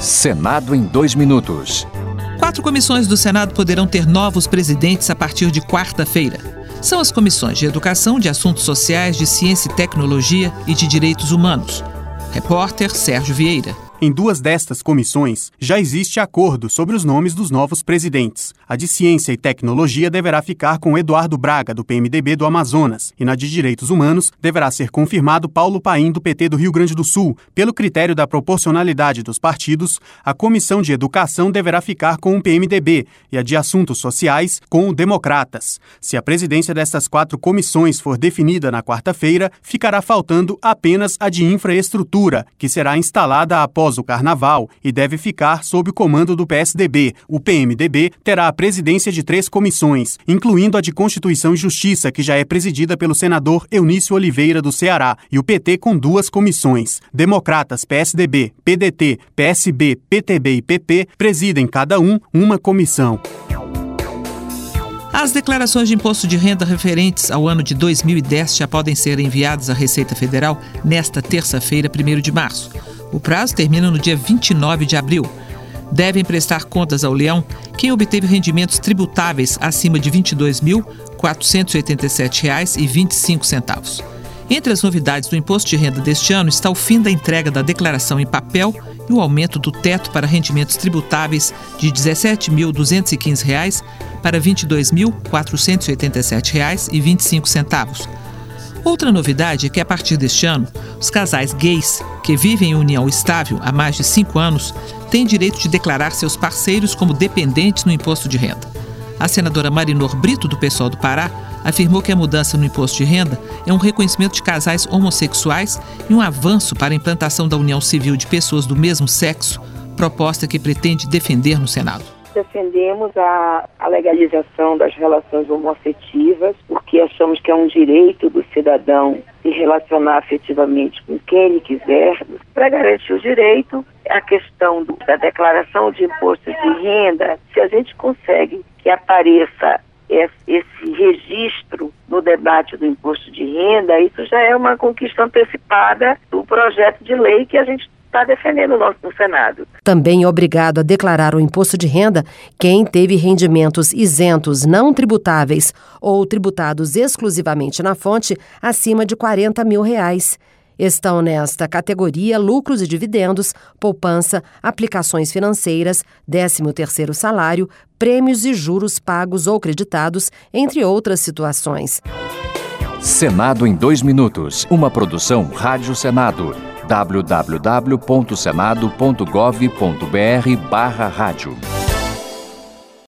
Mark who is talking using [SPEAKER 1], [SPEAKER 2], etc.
[SPEAKER 1] Senado em 2 minutos.
[SPEAKER 2] 4 comissões do Senado poderão ter novos presidentes a partir de quarta-feira. São as comissões de Educação, de Assuntos Sociais, de Ciência e Tecnologia e de Direitos Humanos. Repórter Sérgio Vieira.
[SPEAKER 3] Em 2 destas comissões, já existe acordo sobre os nomes dos novos presidentes. A de Ciência e Tecnologia deverá ficar com Eduardo Braga, do PMDB do Amazonas, e na de Direitos Humanos deverá ser confirmado Paulo Paim, do PT do Rio Grande do Sul. Pelo critério da proporcionalidade dos partidos, a Comissão de Educação deverá ficar com o PMDB e a de Assuntos Sociais com o Democratas. Se a presidência destas 4 comissões for definida na quarta-feira, ficará faltando apenas a de Infraestrutura, que será instalada após o Carnaval e deve ficar sob o comando do PSDB. O PMDB terá a presidência de 3 comissões, incluindo a de Constituição e Justiça, que já é presidida pelo senador Eunício Oliveira, do Ceará, e o PT com 2 comissões. Democratas, PSDB, PDT, PSB, PTB e PP presidem cada uma comissão.
[SPEAKER 2] As declarações de imposto de renda referentes ao ano de 2010 já podem ser enviadas à Receita Federal nesta terça-feira, 1º de março. O prazo termina no dia 29 de abril. Devem prestar contas ao Leão quem obteve rendimentos tributáveis acima de R$ 22.487,25. Entre as novidades do imposto de renda deste ano está o fim da entrega da declaração em papel e o aumento do teto para rendimentos tributáveis de R$ 17.215 para R$ 22.487,25. Outra novidade é que, a partir deste ano, os casais gays que vivem em união estável há mais de 5 anos têm direito de declarar seus parceiros como dependentes no imposto de renda. A senadora Marinor Brito, do PSOL do Pará, afirmou que a mudança no imposto de renda é um reconhecimento de casais homossexuais e um avanço para a implantação da união civil de pessoas do mesmo sexo, proposta que pretende defender no Senado.
[SPEAKER 4] Defendemos a legalização das relações homoafetivas, porque achamos que é um direito do cidadão se relacionar afetivamente com quem ele quiser. Para garantir o direito, a questão da declaração de imposto de renda, se a gente consegue que apareça esse registro no debate do imposto de renda, isso já é uma conquista antecipada do projeto de lei que a gente está defendendo no Senado.
[SPEAKER 5] Também é obrigado a declarar o imposto de renda quem teve rendimentos isentos não tributáveis ou tributados exclusivamente na fonte acima de R$ 40 mil. Estão nesta categoria lucros e dividendos, poupança, aplicações financeiras, 13º salário, prêmios e juros pagos ou creditados, entre outras situações.
[SPEAKER 1] Senado em 2 minutos. Uma produção Rádio Senado. www.senado.gov.br/rádio